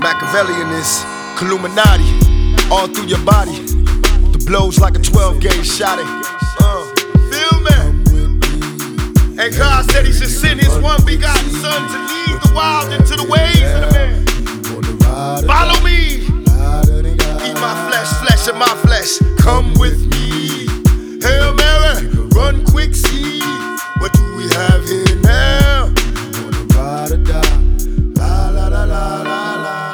Machiavellian is Illuminati, all through your body. The blows like a 12-gauge shot. Feel me? And God said He should send His one begotten Son to lead the wild into the ways of the man. Follow me. Eat my flesh, flesh of my flesh. Come with me. Hail Mary, run quick, see. What do we have here now? You wanna ride or die? La la la la la la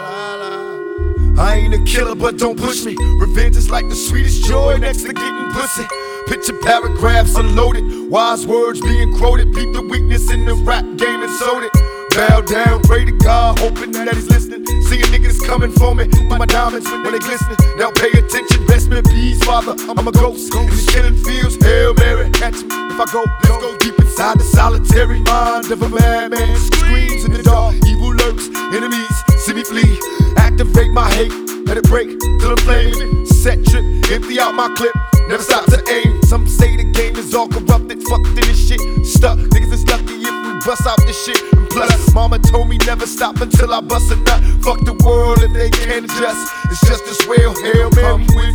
la. I ain't a killer, but don't push me. Revenge is like the sweetest joy next to getting pussy. Picture paragraphs unloaded, wise words being quoted. Peep the weakness in the rap game and sold it. Bow down, pray to God, hoping that He's listening. Seeing niggas coming for me, my diamonds when they glistening. Now pay attention, best in peace, Father. I'm a ghost in these killing fields. Hail Mary, catch me if I go. Let's go deep inside the solitary mind of a madman. Screams in the dark, evil lurks, enemies see me flee. Activate my hate, let it break till I'm flaming. Set trip, empty out my clip, never stop to aim. Some say the game is all corrupted, fucked in this shit. Stuck, niggas is lucky if we bust out this shit. And plus, mama told me never stop until I bust a nut. Fuck the world if they can't adjust. It's just as well. Hail Mary, come with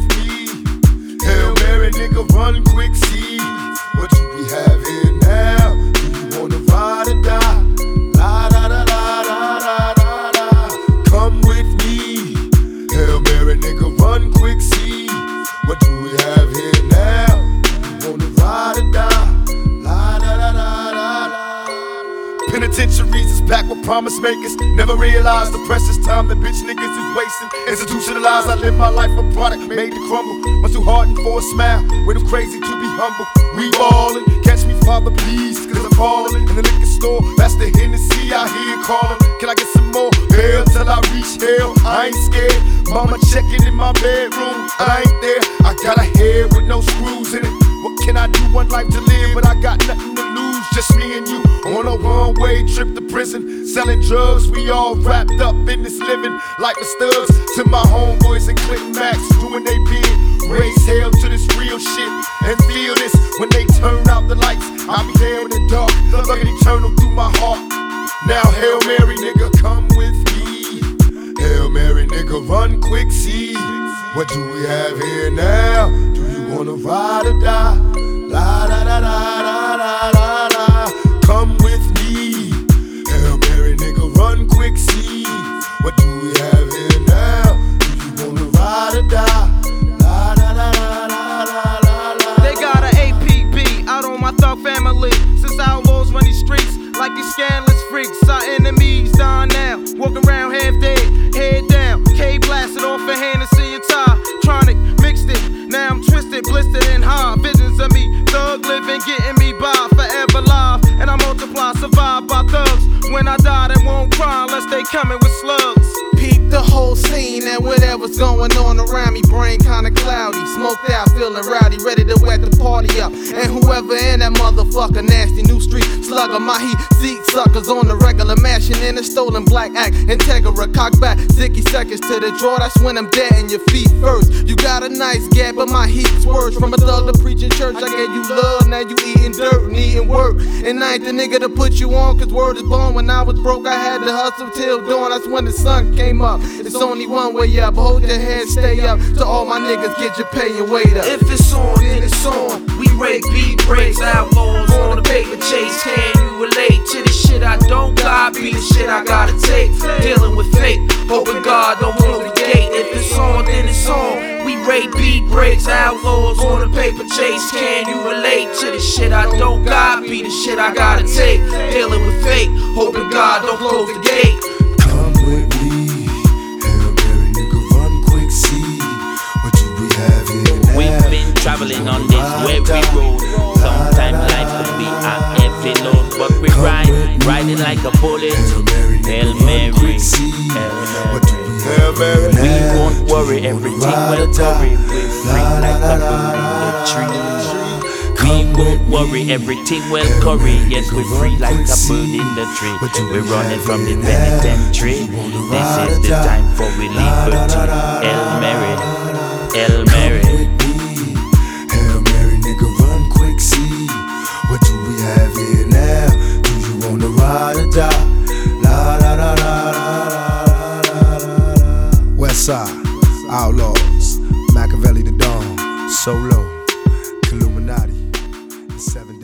me. Hail Mary, nigga, run quick, see. What do we have here now? Do you wanna ride or die? La da da da da da da da. Come with me. Hail Mary, nigga, run quick, see. What do we have here now? Do you wanna ride or die? La da da da da da. Penitentiaries is packed with promise makers. Never realized the precious time that bitch niggas is wasting. Institutionalized, I live my life a product made to crumble. Much too hardened for a smile, way too crazy to be humble. We ballin', catch me, Father, please, cause I'm falling. In the liquor store, that's the Hennessy I hear calling. Can I get some more? Hell till I reach hell, I ain't scared. Mama checking in my bedroom, I ain't there. I got a head with no screws in it. What can I do? One life to live, but I got nothing to lose. Just me and you on a one-way trip to prison. Selling drugs, we all wrapped up in this living. Like the studs to my homeboys and Click Max, doing they bid. Raise hell to this real shit and feel this. When they turn out the lights, I'll be there in the dark, looking eternal through my heart. Now Hail Mary, nigga, come with me. Hail Mary, nigga, run quick, see. What do we have here now? Do you wanna ride or die? La da da da da da da da. Come with me. Hail Mary, nigga, run quick, see. What do we have here now? Do you wanna ride or die? La da da da da da da da. They got an APB out on my thug family. Since outlaws run these streets like these scandalous freaks. Our enemies dying now, walking around half dead, head down. K blasted off a Hennessy and tie. Tronic mixed it, now I'm twisted, blistered and high. Visions of me, thug living, getting me by, forever live. And I multiply, survived by thugs. When I die, they won't cry unless they coming with slugs. Peep the whole scene and whatever's going on around me. Brain kinda cloudy, smoked out, feeling rowdy, ready to wet the party up. And whoever in that motherfucker, nasty new street slugger, my heat seat suckers on the regular, mashing in a stolen black act. Integra, cock back, 60 seconds to the draw. That's when I'm dead in your feet first. You got a nice gap, but my heat's worse. From a thug to preaching church, I gave you love, now you eating dirt, needing work. And I ain't the nigga to put you on, cause word is born. When I was broke, I had to hustle till dawn. That's when the sun came up. It's only one way up, hold your head, stay up. To all my niggas, get your pay and wait up. If it's on, then it's on. We rake beat breaks, outlaws on the paper chase. Can you relate to the shit I don't got? Be the shit I gotta take. Dealing with fate, hoping God don't close the gate. If it's on, then it's on. We rake beat breaks, outlaws on the paper chase. Can you relate to the shit I don't got? Be the shit I gotta take. Dealing with fate, hoping God don't close the gate. Come with me. Hail Mary, nigga, run quick, see. What do we have here now? We've been traveling on this weary road. Sometimes life can be a heavy load, but we riding like a bullet. Hail Mary, Hail Mary, we won't worry, everything will worry. We're free like a bird in the tree. We won't worry, everything will curry. Yes, we're free like a bird in the tree. We're running from the penitentiary. This is the time for we liberty. Hail Mary, Hail Mary. Hail Mary, nigga, run quick, see. What do we have here now? Do you wanna ride or die? La da da da da da da da. Westside, Outlaws, Machiavelli the Dawn, Solo, Illuminati, 7